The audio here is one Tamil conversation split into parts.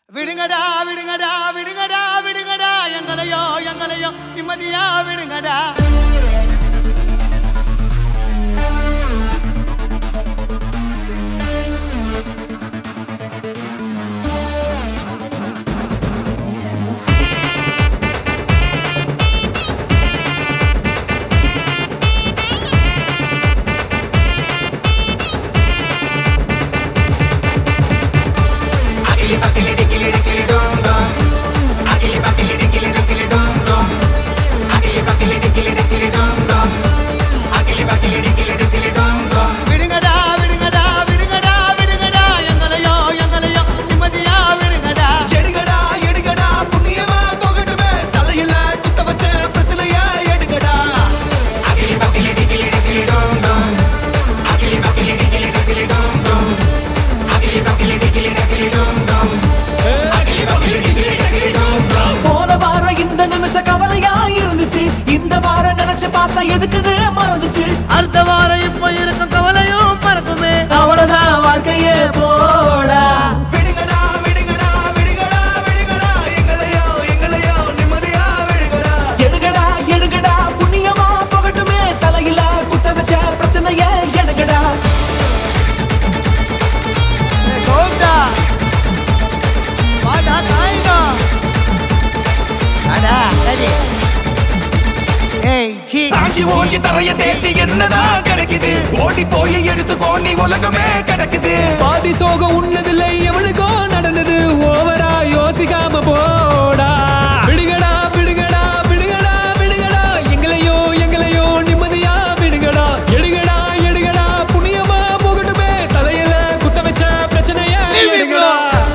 விடுங்கடா விடுங்கடா விடுங்கடா விடுங்கடா எங்களையோ நிம்மதியா விடுங்கடா. இந்த வாரம் நினைச்சு பார்த்தா எதுக்குன்னு மறந்துச்சு. அடுத்த வாரம் இப்ப இருக்கும் கவலையும் பறக்குமே. அவ்வளவுதான் வாழ்க்கையே போடா. விடுங்கடா விடுங்கடா விடுங்கடா விடுங்கடா எங்களையோ நிம்மதியா விடுங்கடா. எடுங்கடா எடுங்கடா புண்ணியமா போகட்டுமே தலையில குத்த வச்ச பிரச்சனையே எடுங்கடா. கோவிந்தா வாடா தாய்டா அடா அடி சாஞ்சி ஓஞ்சி தரைய தேய்ச்சி என்னதான் கிடைக்குது. ஓடி போய் எடுத்து கோணி உலகமே கிடக்குது. பாதி சோகம் உன்னதில்லை எவனுக்கோ நடந்தது. ஓவரா யோசிக்காம போடா. விடுங்கடா விடுங்கடா விடுங்கடா விடுங்கடா எங்களையோ நிம்மதியா விடுங்கடா. எடுங்கடா எடுங்கடா புண்ணியமா போகட்டுமே தலையில குத்த வச்ச பிரச்சனைய எடுங்கடா.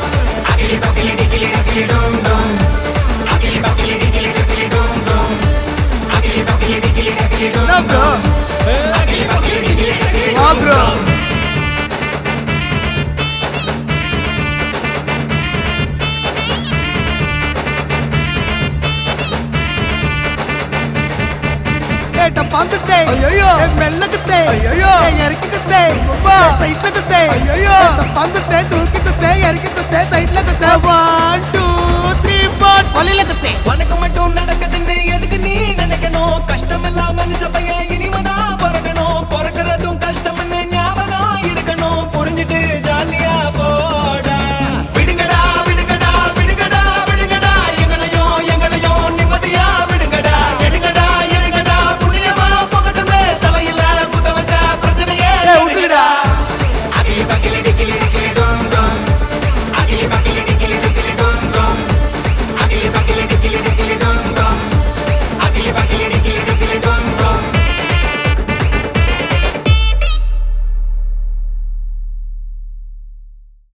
பந்துட்டே மெல்லக்குத்தே இறக்கிக்குத்தே சைட்லக்குத்தே பந்துட்டே தூக்கிக்குத்தே இறக்கிக்குத்தே சைட்லக்குத்தே 1 2 3 4 வழியிலக்குத்தே